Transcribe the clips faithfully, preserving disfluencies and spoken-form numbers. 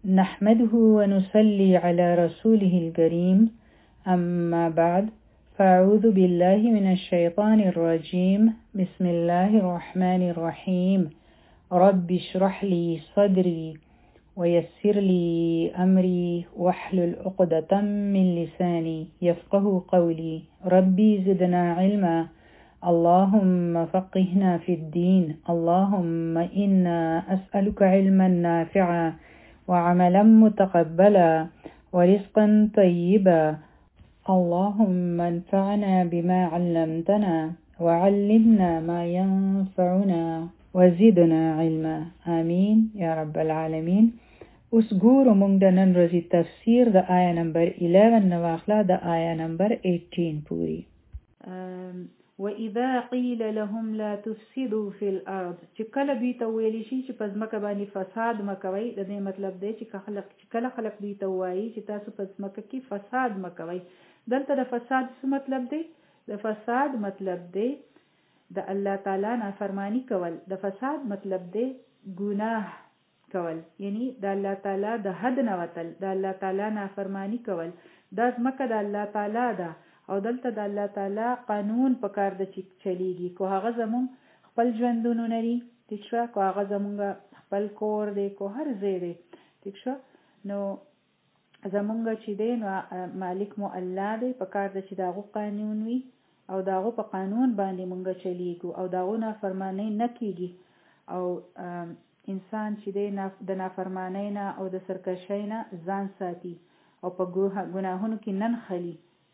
نحمده ونصلي على رسوله الكريم أما بعد فأعوذ بالله من الشيطان الرجيم بسم الله الرحمن الرحيم رب اشرح لي صدري ويسر لي أمري واحلل عقدة من لساني يفقه قولي ربي زدنا علما اللهم فقهنا في الدين اللهم إنا أسألك علما نافعا وعملا متقبلا ورزقا طيبا اللهم انفعنا بما علمتنا وعلمنا ما ينفعنا وزدنا علما آمين يا رب العالمين. اوس ګورو موږ د نن ورځې تفسیر د آیا نمبر eleven نه واخله د آیا نمبر eighteen پوری. وَإِذَا قِيلَ لَهُمْ لَا تُفْسِدُوا فِي الْأَرْضِ چې کله دوی ته ویل شي چې په ځمکه باندې فساد مه کوئ، د دې مطلب دی چې خلک چې کله خلک دوی ته وایي چې تاسو په ځمکه کې فساد مه کوئ. دلته د فساد څه مطلب دی؟ د فساد مطلب دی د الله تعالی نافرمانی کول. د فساد مطلب دی ګناه کول، یعنی د الله تعالی د حد نه وتل، د الله تعالی نافرمانی کول. دا ځمکه د الله تعالی ده او دلته د الله تعالی قانون په کار د چې چلیږي. کو هغه زمون خپل ژوندونه لري، ټیک شو، کو هغه زمونږ خپل کور دی، کو هر ځای دی، ټیک شو، نو زمونږ چې دی نو مالک مو الله دی، په کار د چې داغو قانون وي او داغو په قانون باندې مونږ چلیږو او داغو نافرمانی نه کیږي. او انسان چې دی د نافرمانی نه او د سرکشۍ نه ځان ساتي او په ګناهونو کې نن خلی.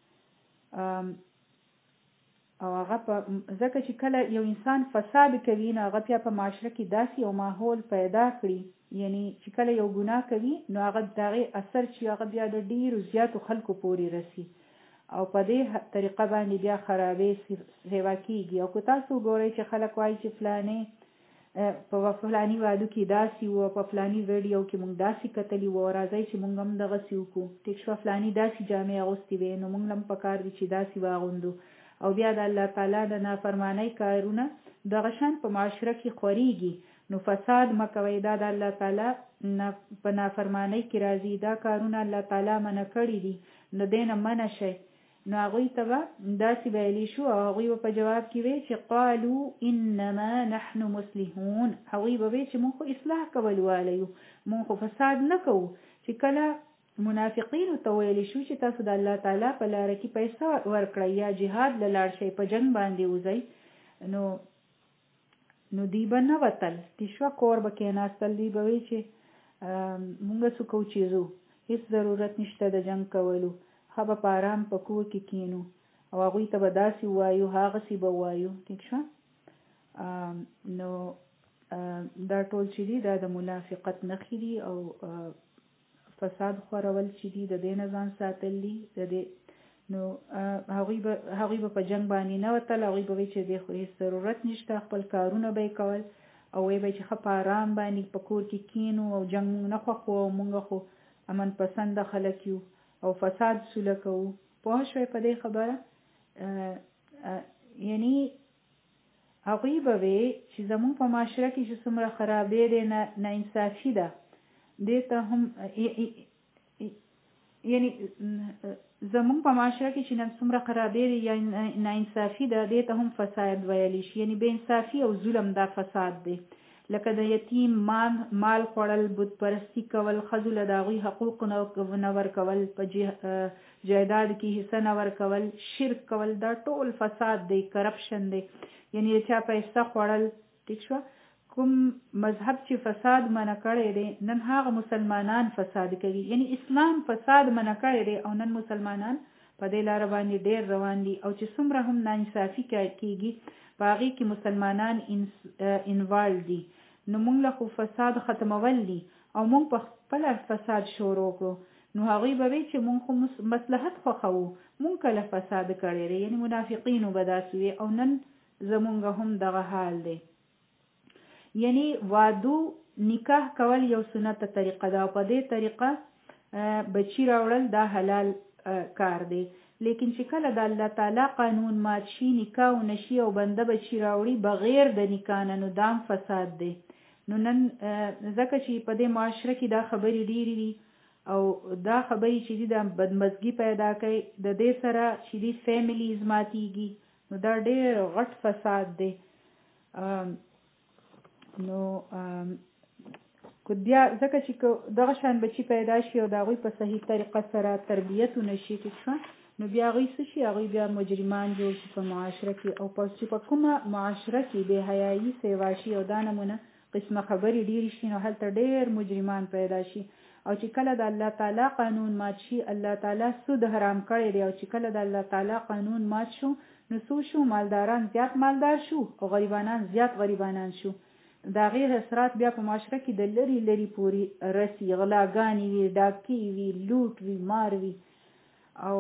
او هغه په ځکه چې کله یو انسان فساد کوي نو هغه بیا په معاشره کې داسې یو ماحول پیدا کړي، یعنی چې کله یو ګناه کوي نو هغه دغه اثر چې هغه بیا د ډیرو زیاتو خلکو پورې رسی او په دې طریقه باندې بیا خرابې سیوا کیږي. او که تاسو ګورئ چې خلک وایي چې فلانې په فلانی وادو کې داسې و، په فلانی ویډیو کې مونږ داسې کتلی و، راځئ چې مونږ هم دغسې وکړو، ټیک شوه، فلانی داسې جامې اغوستې وې نو مونږ هم پکار دي چې داسې واغوندو. او بیا د الله تعالی د نافرمانی کارونه دغه شان په معاشره کې خورېږي. نو فساد مه کوئ، دا د الله تعالی په نافرمانی کې راځي، دا کارونه الله تعالی منع کړي دي، نو دې نه منع شئ. نو هغوی ته به داسې ویلی شو او هغوی به په جواب کې وی چې قالو انما نحن مصلحون، هغوی به وی چې مونږ خو اصلاح کول والی یو، مونږ خو فساد نه کوو. چې کله منافقینو ته ویلی شو چې تاسو د الله تعالی په لاره کې پیسې ورکړئ یا جهاد له لاړ شئ، په جنګ باندې وځئ، نو نو دوی به نه وتل، تیشوه کور به کېناستل، دوی به وی چې مونږ څه کوو چې ځو، هیڅ ضرورت نشته د جنګ کولو، ښه به په آرام په کور کې کینو. او هغوی ته به داسې ووایو هغسې به ووایو، ټیک شوه. نو دا ټول چې دي دا د منافقت نښې دي او فساد خورول چې دي د دې نه ځان ساتل دي. د دې نو هغوی به هغوی به په جنګ باندې نه وتل، هغوی به وایي چې دې خو هېڅ ضرورت نشته، خپل کارونه به یې کول او وایي به چې ښه په آرام باندې په کور کې کینو او جنګ مونږ نه خوښو او مونږ خو امن پسنده خلک یو او فساد سوله کوو. پوه شوئ په دې خبره؟ یعنی هغوی به وی چې زمونږ په معاشره کې چې څومره خرابې دی، نه انصافي ده، دې ته هم یعنی زمونږ په معاشره کې چې نن څومره خرابې دی یا نه انصافي ده، دې ته هم فساد ویلی شي، یعنی بې انصافي او ظلم دا فساد دی. لکه د یتیم مال مال خوړل، بت پرستی کول، ښځو له د هغوی حقوق نه ورکول، په جایداد کې حصه نه ورکول، شرک کول، دا ټول فساد دی، کرپشن دی، یعنی د چا پیسه خوړل، ټیک شوه. کوم مذهب چې فساد منع کړی دی نن هغه مسلمانان فساد کوي، یعنی اسلام فساد منع کړی دی او نن مسلمانان په دې لاره باندې ډېر روان دي. او چې څومره هم ناانصافي کېږي په هغې کې مسلمانان انوالو دي. نو مونږ له خو فساد ختمول دي او مونږ په خپله فساد شروع کړو، نو هغوی به وی چې مونږ خو مصلحت خوښوو، مونږ کله فساد کړی دی، یعنی منافقینو به داسې وي او نن زمونږ هم دغه حال دی. یعنی وادو نکاح کول یو سنت طریقه ده او په دې طریقه بچی راوړل دا حلال کار دی. لیکن چې کله د الله تعالی قانون مات شي، نکاح نشي او بنده بچی راوړي بغیر د نکاح نه، نو دام فساد دی. نو نن ځکه چې په دې معاشره کې دا خبرې ډېرې دي او دا خبرې چې دي د بدمزګي پیدا کوي د دې سره چې دي فیملیز ماتېږي نو دا ډېر غټ فساد دی. نو بیا ځکه چې دغه شان بچي پیدا شي او د هغوی په صحیح طریقه سره تربیت ونه شي ټیک شوه نو بیا هغوی څه شي هغوی بیا مجرمان جوړ شي په معاشره کې او په چې په کومه معاشره کې بې حیایي سیوا شي او دا نمونه قسمه خبرې ډېرې شي نو هلته ډېر مجرمان پیدا شي او چې کله د الله تعالی قانون مات شي الله تعالی سود حرام کړی دی او چې کله د الله تعالی قانون مات شو نو څو شو مالداران زیات مالدار شو او غریبانان زیات غریبانان شو. د هغې اثرات بیا په معاشره کې د لرې لرې پورې رسي غلاګانې وي ډاکې وي لوټ وي مار وي او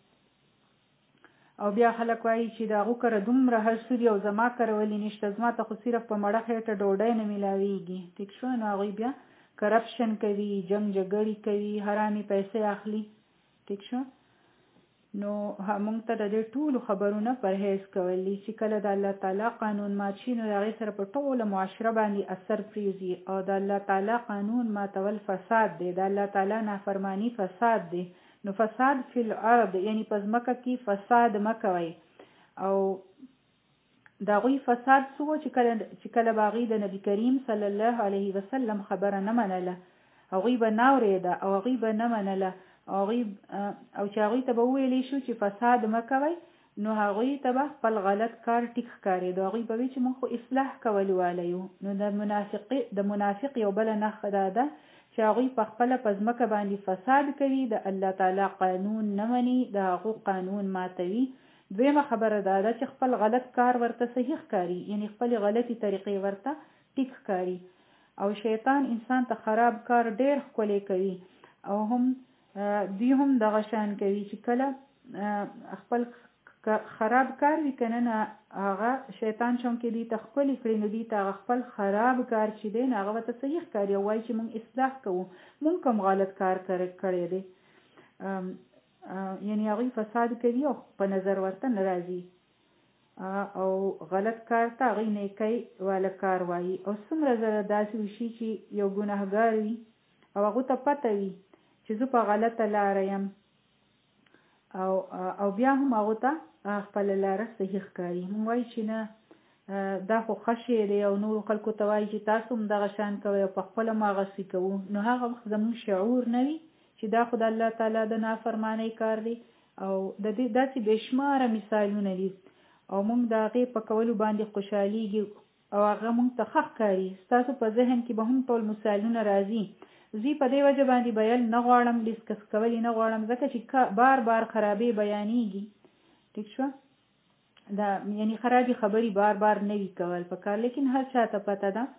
او بیا خلک وایي چې د هغو کره دومره حسود دي او زما کره ولې نشته زما ته خو صرف په مړه خېټه ډوډۍ نه میلاویږي ټیک شوه نو هغوی بیا کرپشن کوي جنګ جګړې کوي حرامې پیسې اخلي ټیک شوه نو موږ ته د دې ټولو خبرونه پرهیز کولی چې کله د الله تعالی قانون مات شي نو د هغې سره په ټوله معاشره باندې اثر پرېوځي او د الله تعالی قانون ماتول فساد دی د الله تعالی نافرمانی فساد دی نو فساد فی الارض یعنی په ځمکه کې فساد مه کوئ او د هغوی فساد څه و چې کله چې کله به هغوی د نبي کریم صلی الله علیه وسلم خبره نه منله هغوی به نه اورېده او هغوی به نه منله او چې هغوی ته به وویلی شو چې فساد مه کوئ نو هغوی ته به خپل غلط کار ټیک ښکارېدو هغوی به وی چې موږ خو اصلاح کول والی یو نو د د منافق یو بله نښه دا ده چې هغوی په خپله په ځمکه باندې فساد کوي د الله تعالی قانون نه مني د هغو قانون ماتوي. دویمه خبره دا ده چې خپل غلط کار ورته صحیح ښکاري یعنی خپلې غلطې طریقې ورته ټیک ښکاري او شیطان انسان ته خراب کار ډېر ښکلی کوي او هم دوی هم دغه شان کوي چې کله خپل خراب کار وي که نه هغه شیطان چون کې دوی ته ښکلي کړي نو دوی ته هغه خپل خراب کار چې دی نو هغه ورته صحیح ښکاري او وایي چې موږ اصلاح کوو موږ کوم غلط کار کړی دی یعنی هغوی فساد کوي او په نظر ورته نه راځي او غلط کار ته هغوی نیکۍ والا کار وایي او څومره زره داسې وشي چې یو ګناهګار وي او هغو ته پته وي چې زه په غلطه لاره یم او او بیا هم هغو ته خپله لاره صحیح ښکاري موږ وایو چې نه دا خو ښه شی دی او نورو خلکو ته وایي چې تاسو هم دغه شان کوئ او په خپله هم هغسې کوو نو هغه وخت زموږ شعور نه وي چې دا خو د الله تعالی د نافرمانۍ کار دی او د دې داسې بېشماره مثالونه دي او موږ د هغې په کولو باندې خوشحالیږي او هغه موږ ته ښه ښکاري ستاسو په ذهن کې به هم ټول مثالونه راځي زه په دې وجه باندې بیان نه غواړم ډسکس کول نه غواړم ځکه چې بار بار خرابې بیانېږي ټیک شوه دا یعنی خرابې خبرې بار بار نه وي کول پکار لیکن هر چا ته پته ده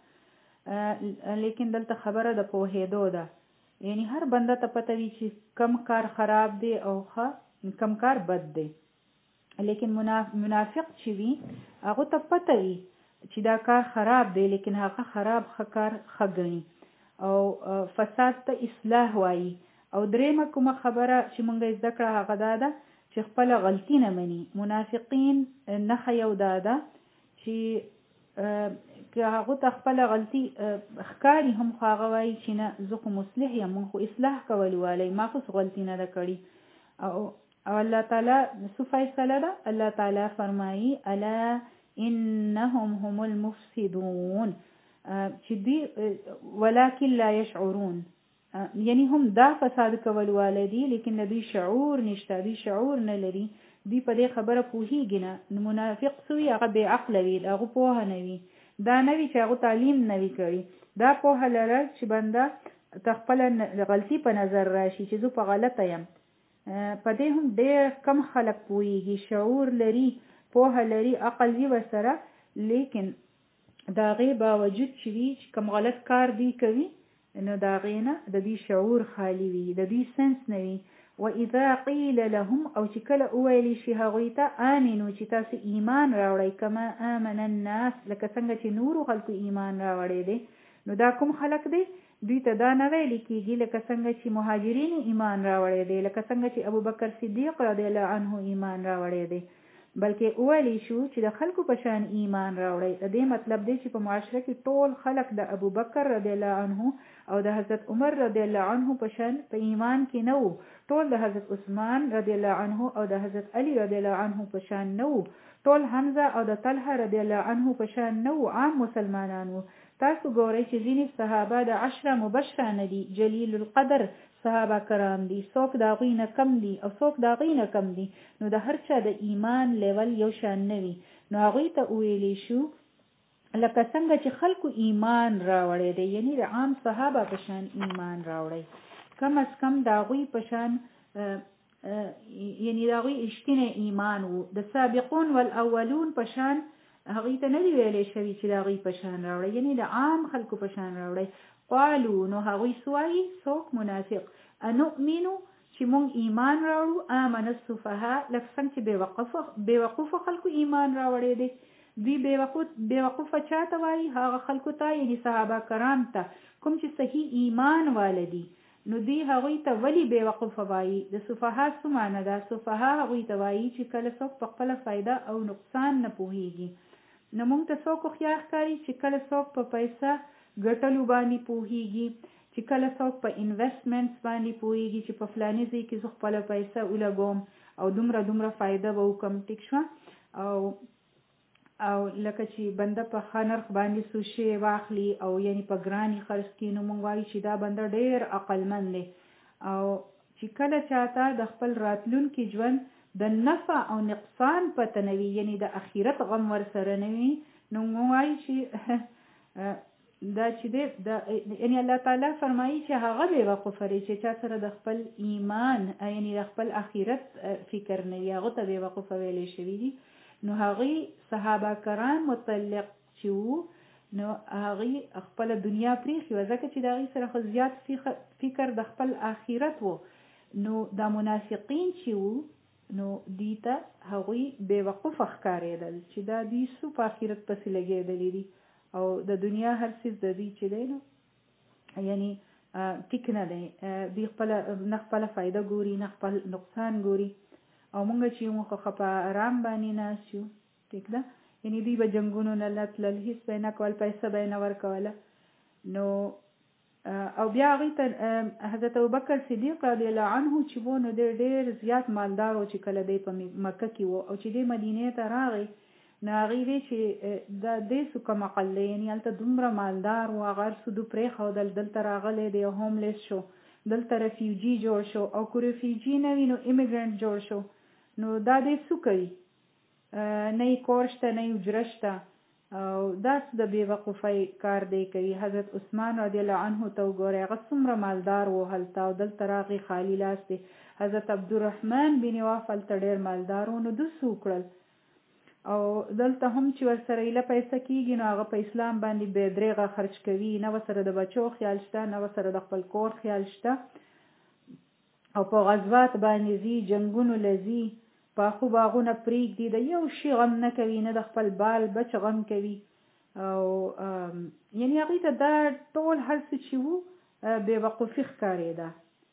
لیکن دلته خبره د پوهېدو ده یعنی هر بنده ته پته وي چې کم کار خراب دی او ښه کم کار بد دی لیکن منافق چې وي هغو ته پته وي چې دا کار خراب دی لیکن هغه خراب ښه کار ښه ګڼي او فساد ته اصلاح وایي او درېیمه کومه خبره چې مونږ یې زده کړه هغه دا ده چې خپله غلطي نه مني منافقین نښه یو دا ده چې که هغو ته خپله غلطي ښکاري هم خو هغه وایي چې نه زه خو مصلح یم مونږ خو اصلاح کول والی ما خو غلطي نه ده کړې او او الله تعالی څه فیصله ده الله تعالی فرمایي الا انهم هم المفسدون چې دوی ولکن لا یشعرون یعنی هم دا فساد کول والی دي لیکن د دوی شعور نشته دوی شعور نه لري دوی په دې خبره پوهېږي نه منافق څه وي هغه بې عقله وي د هغو پوهه نه وي دا نه وي چې هغو تعلیم نه وي کړي دا پوهه لرل چې بنده ته خپله غلطي په نظر راشي چې زه په غلطه یم په دې هم ډېر کم خلک پوهېږي شعور لري پوهه لري عقل وي ورسره لیکن د هغې باوجود چې وي چې کوم غلط کار دوی کوي نو د هغې نه د دوی شعور خالي وي د دوی سنس نه وي واذا قیل لهم او چې کله وویلی شي هغوی ته آمنو چې تاسو ایمان راوړئ کما آمن الناس لکه څنګه چې نورو خلکو ایمان راوړی دی نو دا کوم خلک دی دوی ته دا نه ویلي کېږي لکه څنګه چې مهاجرین ایمان راوړی دی لکه څنګه چې ابوبکر صدیق رضی الله عنه ایمان راوړی دی بلکې اولی شو چې د خلکو په شان ایمان راوړی. د دې مطلب دی چې په معاشره کې ټول خلک د ابو بکر رضی الله عنه او د حضرت عمر رضی الله عنه په شان په ایمان کې نه وو. ټول د حضرت عثمان رضی الله عنه او د حضرت علی رضی الله عنه په شان نه وو. ټول حمزه او د طلحه رضی الله عنه په شان نه وو. عام مسلمانان وو. تاسو ګورئ چې ځینې صحابه د عشره مبشره نه دي، جلیل القدر صحابه کرام دي، څوک د هغوی نه کم دي او څوک د هغوی نه کم دي. نو د هر چا د ایمان لیول یو شان نه وي. نو هغوی ته وویلی شو لکه څنګه چې خلکو ایمان راوړی دی، یعنی د عام صحابه په شان ایمان راوړی، کم از کم د هغوی په شان یعنی د هغوی رښتینی ایمان وو. د سابقون والاولون په شان هغوی ته نه دی ویلی شوي چې د هغوی په شان راوړی، یعنی د عام خلکو په شان راوړی. قالو نو هغوی سوایي څوک منافق انؤمنو چې مونږ ایمان راوړو، آمن السفهاء لکه څنګه چې بې وقوفه خلکو ایمان راوړی دی. دوی بې وقوفه چاته وایي؟ هغه خلکو ته، یعنی صحابه کرام ته، کوم چې صحیح ایمان والدي. نو دوی هغوی ته ولی بې وقوفه وایي؟ د سفها څه معنی ده؟ سفها هغوی ته وایي چې کله څوک په خپله فایده او نقصان نه پوهیږي. نو موږ ته څوک هوښیار ښکاري چې کله څوک په پیسه ګټلو باندې پوهیږي، چې کله څوک په انویسټمنټس باندې پوهیږي چې په فلاني ځای کې زه خپله پیسه ولګوم او دومره دومره فایده به وکړم. ټیک شوه. او او لکه چې بنده په ښه نرخ باندې څه شی واخلي او یعنی په ګرانې خرڅ کړي، نو موږ وایو چې دا بنده ډېر عقلمند دی. او چې کله چاته د خپل راتلونکي ژوند د نفع او نقصان پته نه وي، یعنی د اخرت غم ورسره نه وي، نو موږ وایو چې دا چې دی یعنی الله تعالی فرمایي چې هغه بې وقوفه دی چې چا سره د خپل ایمان یعنی د خپل اخرت فکر نه وي، هغه ته بې وقوفه ویلی شوي دي. نو هغوی صحابه کرام مطلق چې وو، نو هغوی خپله دنیا پرېښې وه، ځکه چې د هغوی سره خو زیات فکر د خپل آخرت و. نو دا منافقین چې وو، نو دوی ته هغوی بې وقوفه ښکارېدل چې دا دوی څو په آخرت پسې لګېدلي دي او د دنیا هر څیز د دوی چې دی نو یعنی ټیک نه دی. دوی خپله نه خپله فایده ګوري نه خپل نقصان ګوري. او مونږ چې یو خو په آرام باندې ناست یو، ټیک ده، یعنی دوی به جنګونو نه نه تلل، هېڅ به یې نه کول، پیسه به یې نه ورکوله. نو او بیا هغوی ته حضرت ابوبکر صدیق رضی الله عنه چې و، نو دی ډېر زیات مالدار و چې کله دی په مکه کې و، او چې دی مدینې ته راغی، نو هغوی وی چې دا دی څه کم عقل دی، یعنی هلته دومره مالدار و، هغه هر څه دو پرېښودل، دلته راغلی دی او هوملیس شو، دلته رفیوجي جوړ شو، او که رفیوجي نه وي نو ایمیګرنټ جوړ شو. نو دا دی څه کوي؟ نه یې کور شته نه یې حجره شته، او دا څه د بې وقوفۍ کار دی کوي. حضرت عثمان رضی الله عنه ته وګورئ، هغه څومره مالدار و هلته، او دلته راغی خالي لاس دی. حضرت عبدالرحمن بن عوف هلته ډېر مالدار و، نو دوی څه وکړل؟ او دلته هم چې ورسره ایله پیسه کېږي، نو هغه په اسلام باندې بې درېغه خرچ کوي، نه ورسره د بچو خیال شته نه ورسره د خپل کور خیال شته، او په غزوات باندې ځي، جنګونو له ځي، پاخو باغونه پرېږدي، د یو شي غم نه کوي، نه د خپل بال بچ غم کوي. او یعنی هغوی ته دا ټول هر څه چې وو بې وقوفي ښکارېده.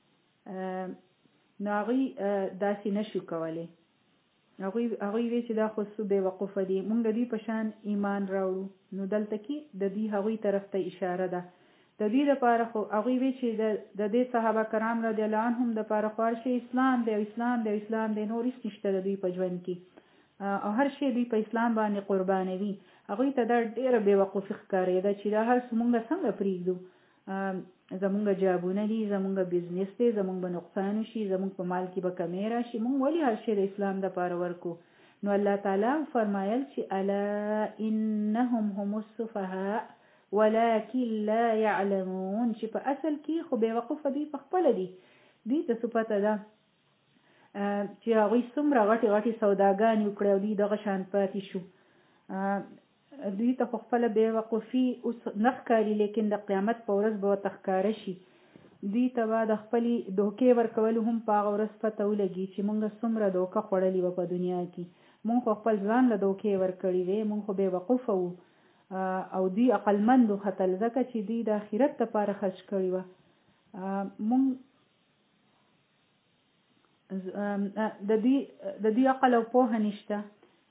نو هغوی داسې نه شو کولی. هغوی هغوی وی چې دا خو څه بې وقوفه دي، موږ د دوی په شان ایمان راوړو. نو دلته کې د دوی هغوی طرف ته اشاره ده. د دوی دپاره خو هغوی وی چې د دې صحابه کرام رضی الله عنهم دپاره خو هر شی اسلام دی او اسلام دی او اسلام دی، نور هېڅ نشته د دوی په ژوند کې، او هر شی دوی په اسلام باندې قربانوي. هغوی ته دا ډېره بې وقوفي ښکارېده چې دا هر څه مونږ څنګه پرېږدو، زمونږ جابونه دي، زمونږ بزنس دی، زمونږ به نقصان شي، زمونږ په مال کې به کمی راشي، مونږ ولې هر شی د اسلام دپاره ورکو؟ نو الله تعالی فرمایل چې الا انهم هم السفهاء ولكن لا يعلمون، چې په اصل کې خو بې وقوفه دوی په خپله دي. دوی ته څه پته ده چې هغوی څومره غټې غټې سوداګانې وکړې او دوی دغه شان پاتې شو. دوی ته خو خپله بې وقوفي اوس نه ښکاري، لیکن د قیامت په ورځ به ورته ښکاره شي. دوی ته به د خپلې دوکې ورکولو هم په هغه ورځ پته ولګي چې مونږ څومره دوکه خوړلې وه په دنیا کې. مونږ خو خپل ځان له دوکې ورکړې وې، مونږ خو بې وقوفه وو، او دوی عقلمند وختل، ځکه چې دوی د آخرت دپاره خرچ کړې وه. مونږ د دوی د دوی عقل او پوهه نشته،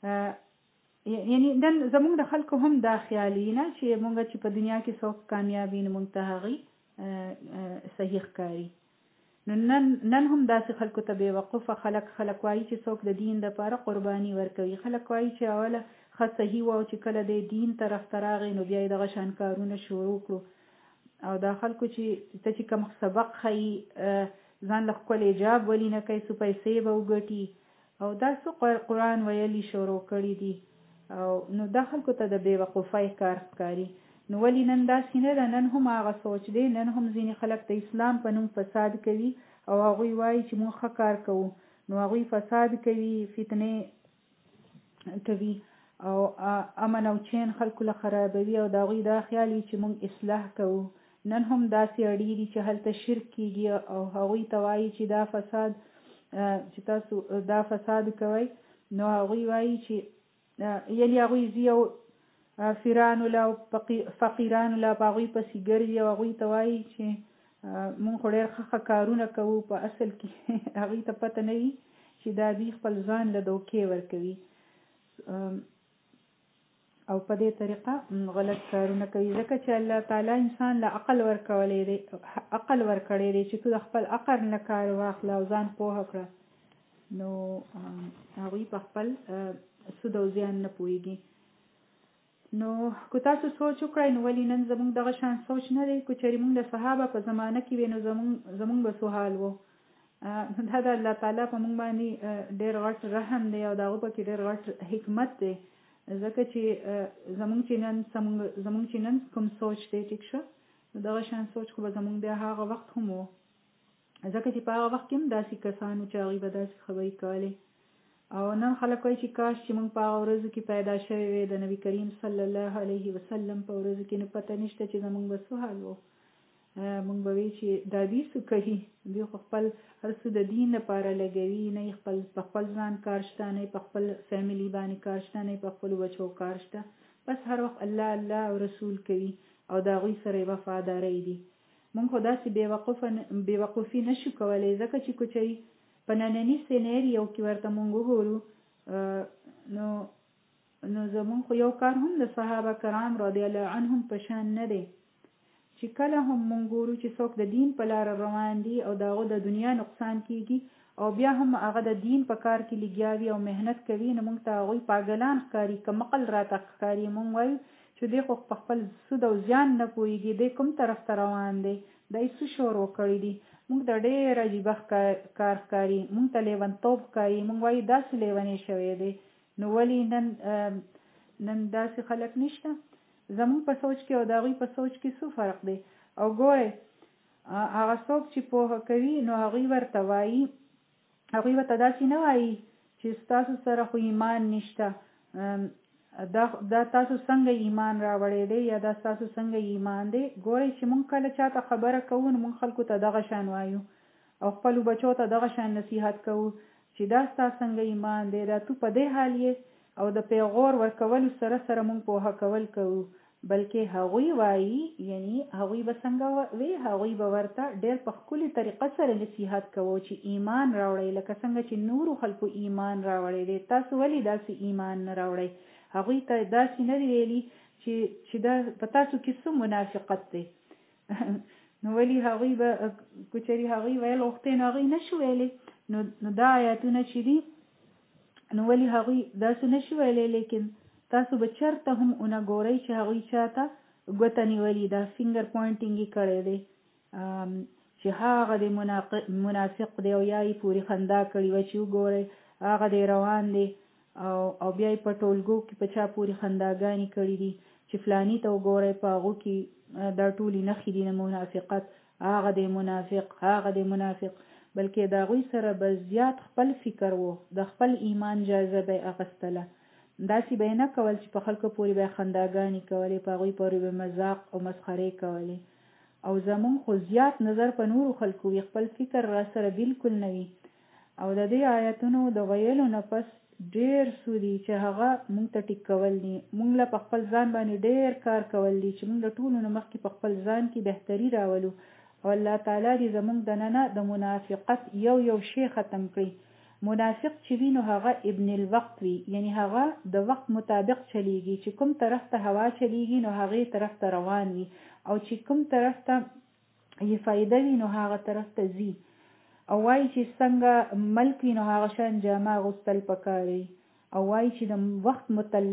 یعنی نن زمونږ د خلکو هم دا خیالي نه چې مونږ چې په دنیا کې څوک کامیابي نه مونږ ته هغې صحیح ښکاري. نو نن نن هم داسې خلکو ته بې وقفه خلک خلک وایي چې څوک د دین دپاره قرباني ورکوي. خلک وایي چې اوله ښه صحیح وه او چې کله د دین طرف ته راغی نو بیا یې دغه شان کارونه شروع کړو. او دا خلکو چې ته چې کوم سبق ښیي ځان له ښکلی حجاب ولي نه کوي څو پیسې به وګټي او دا څه قرآن ویلي شروع کړي دي او نو دا خلکو ته د بې وقفۍ کار ښکاري. نو ولې نن داسې نه ده؟ نن هم هغه سوچ دی. نن هم ځینې خلک د اسلام په نوم فساد کوي او هغوی وایي چې موږ ښه کار کوو. نو هغوی فساد کوي، فتنې کوي او امن او چین خلکو له خرابوي او د هغوی دا خیال وي چې موږ اصلاح کوو. نن هم داسې اړې دي چې هلته شرک کېږي او هغوی ته وایي چې دا فساد چې تاسو دا فساد کوئ. نو هغوی وایي چې یعنی هغوی ځي او فیرانو له او فقیرانو له په هغوی پسې ګرځي او هغوی ته وایي چې مونږ خو ډېر ښه ښه کارونه کوو. په اصل کې هغوی ته پته نه وي چې دا دوی خپل ځان له دوکې ورکوي او په دې طریقه غلط کارونه کوي. ځکه چې الله تعالی انسان له عقل ورکولی دی، عقل ورکړی دی چې تو د خپل عقل نه کار واخله او ځان پوهه کړه. نو هغوی په خپل سود او زیان نه پوهېږي. نو که تاسو سوچ وکړئ نو ولې نن زموږ دغه شان سوچ نه دی؟ که چېرې موږ د صحابه په زمانه کې وی نو زموږ زموږ به څه حال و؟ دا د الله تعالی په موږ باندې ډېر غټ رحم دی او د هغه پکې ډېر غټ حکمت دی. ځکه چې زموږ چې نن زموږ چې نن کوم سوچ دی ټیک شه نو دغه شان سوچ خو به زموږ بیا هغه وخت هم و. ځکه چې په هغه وخت کې هم داسې کسان وو چې هغوی به داسې خبرې کولې. او نن خلک وایي چې کاش چې موږ په هغه ورځو کې پیدا شوي وی د نبي کریم صلی الله علیه وسلم په ورځو کې. نو پته نشته چې زموږ به څه حال و. موږ به وی چې دا دوی څه کوي؟ دوی خو خپل هر څه د دین لپاره لګوي، نه یې خپل په خپل ځان کار شته، نه یې په خپل فیملي باندې کار شته، نه یې په خپلو بچو کار شته. بس هر وخت الله الله او رسول کوي او د هغوی سره یې وفادارۍ دي. موږ خو داسې بې وقفي نه شو کولی. ځکه چې که چېرې په ننني سینریو کې ورته مونږ وګورو نو نو زمونږ خو یو کار هم د صحابه کرام رضی الله عنهم په شان نه دی چې کله هم مونږ ګورو چې څوک د دین په لاره روان دي او د هغه د دنیا نقصان کېږي او بیا هم هغه د دین په کار کې لګیا وي او محنت کوي، نو مونږ ته هغوی پاګلان ښکاري، که مقل راته ښکاري. مونږ وایو چې دی خو په خپل سود او زیان نه پوهېږي، دی کوم طرف ته روان دی، دی څه شروع کړي دي. مونږ ته ډېر عجیبه کار ښکاري، مونږ ته لیونتوب ښکاري. مونږ وایو داسې لیونی شوی دی. نو ولې نن نن داسې خلک نشته؟ زمونږ په سوچ کې او د هغوی په سوچ کې څه فرق دی؟ او ګورئ هغه څوک چې پوهه کوي نو هغوی ورته وایي، هغوی ورته داسې نه وایي چې ستاسو سره خو ایمان نشته، دا دا تاسو څنګه ایمان راوړی دی یا دا تاسو څنګه ایمان دی. ګورئ چې مونږ کله چاته خبره کوو نو مونږ خلکو ته دغه شان وایو او خپلو بچو ته دغه شان نصیحت کوو چې دا ستا څنګه ایمان دی، دا تو په دې حال یې. او د پیغور ورکولو سره سره مونږ پوهه کول کوو. بلکې هغوی وایي، یعنی هغوی به څنګه وي، هغوی به ورته ډېر په ښکلې طریقه سره نصیحت کوو چې ایمان راوړئ، لکه څنګه چې نورو خلکو ایمان راوړی دی، تاسو ولې داسې ایمان نه راوړئ؟ هغوی ته داسې نه دی ویلي چې چې دا په تاسو کې څه منافقت دی. نو ولې هغوی به که چېرې هغوی ویل غوښتې نو هغوی نه شو ویلی. نو نو دا آیاتونه چې دي نو ولې هغوی داسې نه شو ویلی. لیکن تاسو به چېرته هم ونه ګورئ چې هغوی چاته ګوته نیولې ده، فینګر پوینټینګ یې کړی دی چې هغه دی منافق دی او یا یې پورې خندا کړې وه چې وګورئ هغه دی روان دی او او بیا یې په ټولګو کې په چا پورې خنداګانې کړي دي چې فلاني ته وګورئ په هغو کې دا ټولې نښې دي د منافقت، هغه دی منافق، هغه دی منافق. بلکې د هغوی سره به زیات خپل فکر و، د خپل ایمان جایزه به یې اخیستله. داسې به یې نه کول چې په خلکو پورې به یې خنداګانې کولې، په هغوی پورې به مذاق او مسخرې کولې. او زمونږ خو زیات نظر په نورو خلکو وي، خپل فکر را سره بالکل نه وي. او د دې آیتونو د ویلو نه پس ډېر څه دي چې هغه مونږ ته ټیک کول دي. مونږ له په خپل ځان باندې ډېر کار کول دي چې مونږ د ټولو نه مخکې په خپل ځان کې بهتري راولو. او الله تعالی دې زمونږ دننه د منافقت یو یو شی ختم کړي. منافق چې وي نو هغه ابن الوقت وي، یعنی هغه د وخت مطابق چلیږي، چې کوم طرف ته هوا چلیږي نو هغه طرف ته روان وي، او چې کوم طرف ته یې فائدہ وي نو هغه طرف ته ځي، او وایي چې څنګه ملک وي نو هغه شان جامه اغوستل پکار وي، او وایي چې د وخت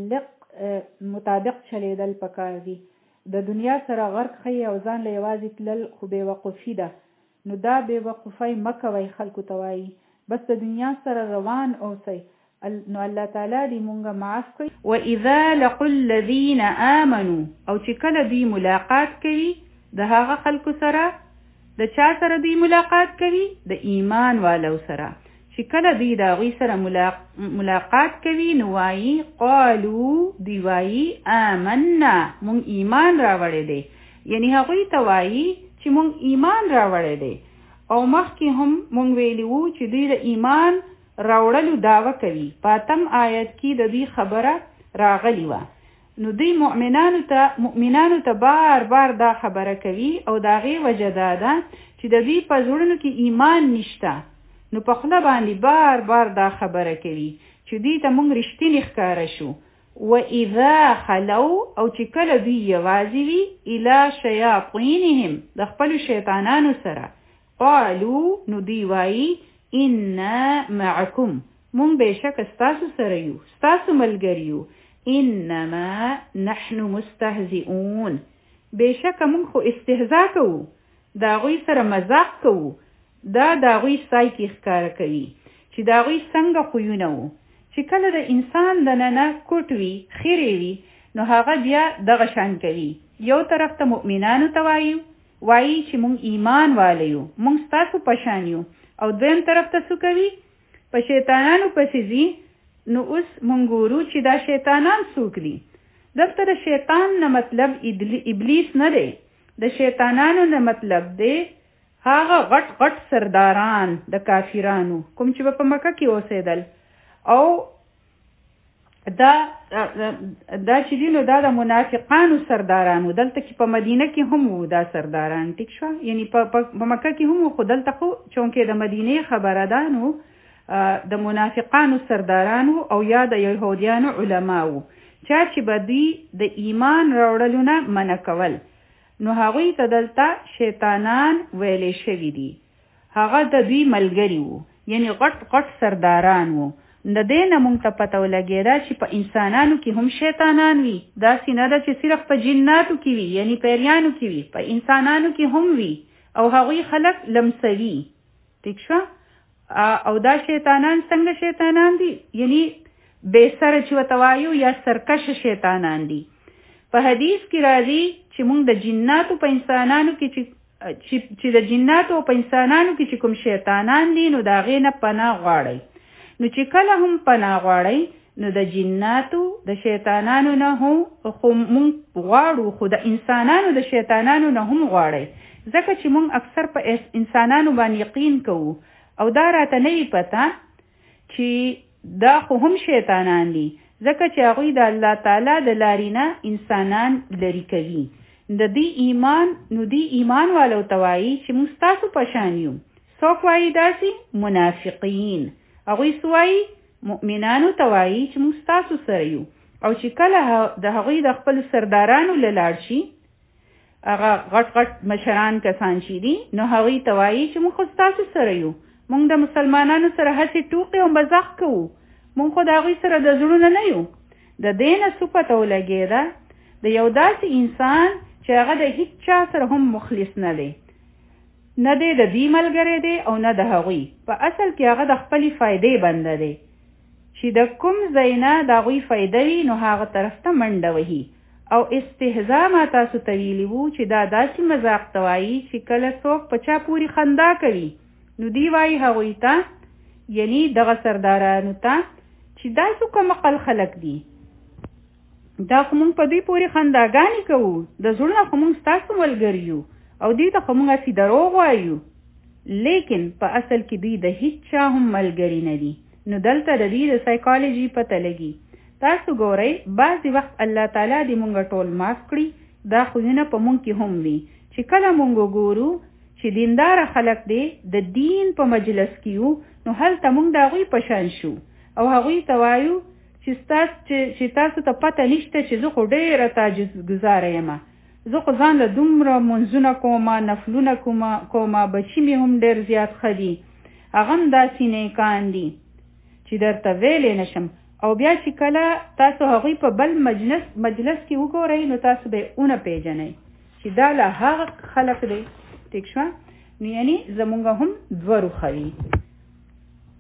متعلق مطابق چلیدل پکار دي. د دنیا سره غرق ښیي او ځان له یوازې تلل خو بې وقفي ده، نو دا بې وقفۍ مه کوئ خلکو ته وایي، بس د دنیا سره روان اوسئ، نو الله تعالی دې مونږه معاف کړي. وَإِذَا لَقُوا الَّذِينَ آمَنُوا، او چې کله دوی ملاقات کوي د هغه خلکو سره، د چا سره دوی ملاقات کوي؟ د ایمان والو سره. چې کله دوی د هغوی سره ملاقات کوي نو وایي قالو، دوی وایي آمنا، مونږ ایمان راوړی دی، یعنی هغوی ته وایي چې مونږ ایمان راوړی دی. او مخکې هم مونږ ویلي وو چې دوی د ایمان راوړلو دعوه کوي. پاتم آیت کې د دوی خبره راغلی وه، نو دوی مؤمنانو ته مؤمنانو ته بار بار دا خبره کوي، او د هغې وجه دا ده چې د دوی په زړونو کې ایمان نشته، نو په خوله باندې بار بار دا خبره کوي چې دوی ته مونږ رښتینې ښکاره شو. وَإِذَا خَلَوْا، او چې کله دوی یوازې وي إِلَى شَيَاطِينِهِمْ، د خپلو شیطانانو سره، قالو، نو دوی وایي انا معکم، مونږ بېشک ستاسو سره یو، ستاسو ملګري یو، انما نحن مستهزئون، بېشکه مونږ خو استهزا کوو، د هغوی سره مذاق کوو. دا د هغوی سایکې ښکاره کوي چې د هغوی څنګه خویونه وو، چې کله د انسان دننه کوټ وي، خیرې وي، نو هغه بیا دغه شان کوي. یو طرف ته مؤمنانو ته وایو وایي چې مونږ ایمان والی یو، مونږ ستاسو په شان یو، او دویم طرف ته څه کوي؟ په شیطانانو پسې ځي. نو اوس مونږ ګورو چې دا شیطانان څوک دي. دلته د شیطان نه مطلب ابلیس نه دی، د شیطانانو نه مطلب دی هغه غټ غټ سرداران د کافرانو کوم چې په مکه کې اوسېدل، او دا دا چې دي نو دا د منافقانو سردارانو، دلته کې په مدینه کې هم وو دا سرداران، ټیک شو، یعنی په مکه کې هم وو، خو دلته خو چونکې د مدینې خبره ده نو د منافقانو سردارانو او یا د یهودیانو علماو، چا چې به دوی د ایمان راوړلو نه منع کول، نو هغوی ته دلته شیطانان ویلې شوي دي. هغه د دوی ملګري وو، یعنی غټ غټ سرداران وو. د دې نه مونږ ته پته ولګېده چې په انسانانو کې هم شیطانان وي، داسې نه ده چې صرف په جناتو کې وي، یعنی پیریانو کې وي، په انسانانو کې هم وي، او هغوی خلک لمسوي. ټیک شو؟ او دا شیطانان څنګه شیطانان دي؟ یعنی بې سره چې ورته وایو یا سرکشه شیطانان دي. په حدیث کې راځي چې مونږ د جناتو په انسانانو کې چې چې د جناتو په انسانانو کې چې کوم شیطانان دي نو د هغې نه پناه غواړئ. نو چې کله هم پناه غواړئ نو د جناتو د شیطانانو نه هم خو مونږ غواړو، خو د انسانانو د شیطانانو نه هم غواړئ، ځکه چې مونږ اکثر په انسانانو باندې یقین کوو، او دا راته نه وي پته چې دا خو هم شیطانان دي، ځکه چې هغوی د الله تعالی د لارې نه انسانان لرې کوي. د دې ایمان نو دې ایمان والو ته وایي چې موږ ستاسو په شان یو. څوک وایي داسې؟ منافقین. هغوی څه وایي؟ مؤمنانو ته وایي چې موږ ستاسو سره یو، او چې کله د هغوی د خپلو سردارانو له لاړ شي، هغه غټ غټ مشران کسان چې دي، نو هغوی ته وایي چې موږ خو ستاسو سره یو، موږ د مسلمانانو سره هسې ټوقې او مزاح کوو، موږ خو د هغوی سره د زړونه نه یو. د دې نه څه پته ولګېده د یو داسې انسان چې هغه د هیڅ چا سره هم مخلص نه دی، نه دی د دې ملګری دی او نه د هغوی، په اصل کې هغه د خپلې فایدې بنده دی، چې د کوم ځای نه د هغوی فایده وي نو هغه طرف ته منډه وهي. او استهزا ما تاسو ته ویلي وو چې دا داسې مذاق ته وایي چې کله څوک په چا پورې خندا کوي نو دی وایي هغوی ته، یعنی دغه سردارانو ته، چې دا څو کوم عقل خلک دي، دا خو مونږ په دوی پورې خنداګانې کوو، د زړونه خو مونږ ستاسو ملګري یو، او دوی ته خو مونږ هسې دروغ وایو، لیکن په اصل کې دوی د هیڅ چا هم ملګري نه دي. نو دلته د دې د سایکالوژي پته لګي. تاسو ګورئ بعضې وخت الله تعالی دې مونږ ټول معاف کړي، دا خویونه په مونږ کې هم وي، چې کله مونږ ګورو چې دینداره خلک دی د دین په مجلس کې یو، نو هلته موږ د هغوی په شان شو او هغوی ته وایو چې تاسو چې تاسو ته پته نشته چې زه خو ډېره تعجزګزاره یم، زه خو ځان له دومره منځونه کومه، نفلونه کومه، بچي مې هم ډېر زیات ښه دي، هغه هم داسې نیکان دي چې درته ویلی نشم. او بیا چې کله تاسو هغوی په بل مجلس مجلس کې وګورئ نو تاسو به اونه پیژنئ چې دا له هغه خلق دی. ټیک شوه؟ نو یعنی زمونږ هم دوه روخه وي.